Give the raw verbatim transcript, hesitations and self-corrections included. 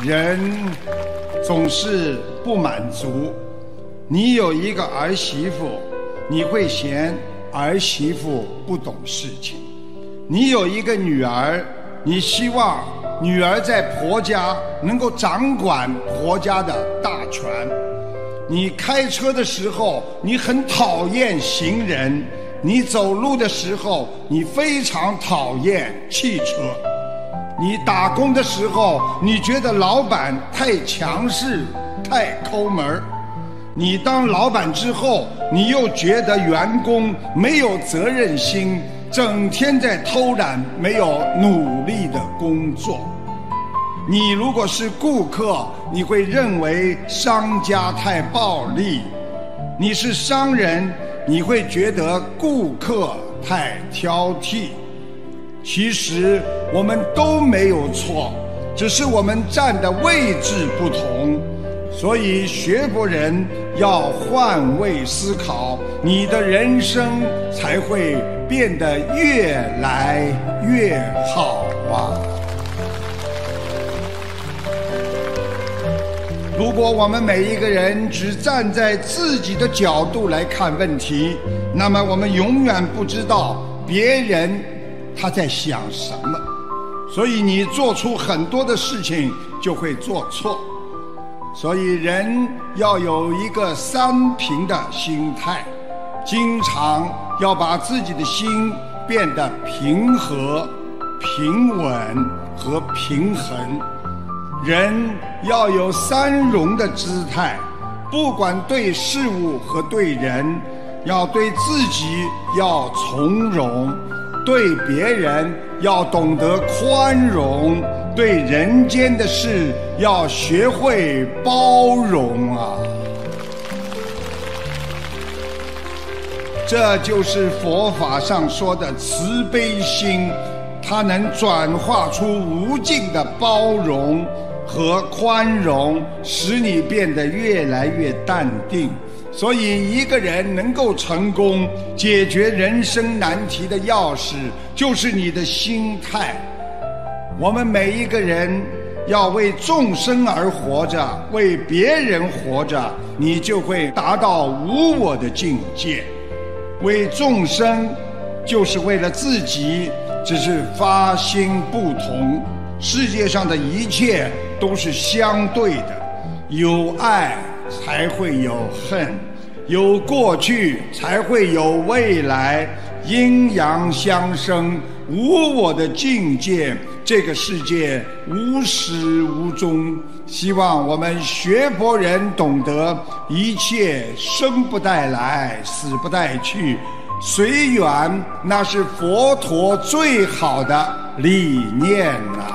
人总是不满足。你有一个儿媳妇，你会嫌儿媳妇不懂事情；你有一个女儿，你希望女儿在婆家能够掌管婆家的大权。你开车的时候，你很讨厌行人；你走路的时候，你非常讨厌汽车。你打工的时候，你觉得老板太强势，太抠门；你当老板之后，你又觉得员工没有责任心，整天在偷懒，没有努力的工作。你如果是顾客，你会认为商家太暴力；你是商人，你会觉得顾客太挑剔。其实我们都没有错，只是我们站的位置不同。所以学佛人要换位思考，你的人生才会变得越来越好啊！如果我们每一个人只站在自己的角度来看问题，那么我们永远不知道别人他在想什么，所以你做出很多的事情就会做错。所以人要有一个三平的心态，经常要把自己的心变得平和、平稳和平衡。人要有三容的姿态，不管对事物和对人，要对自己要从容，对别人要懂得宽容，对人间的事要学会包容啊！这就是佛法上说的慈悲心，它能转化出无尽的包容和宽容，使你变得越来越淡定。所以一个人能够成功解决人生难题的钥匙，就是你的心态。我们每一个人要为众生而活着，为别人活着，你就会达到无我的境界。为众生就是为了自己，只是发心不同。世界上的一切都是相对的，有爱才会有恨，有过去才会有未来，阴阳相生，无我的境界，这个世界无始无终。希望我们学佛人懂得一切生不带来，死不带去，随缘，那是佛陀最好的理念啊！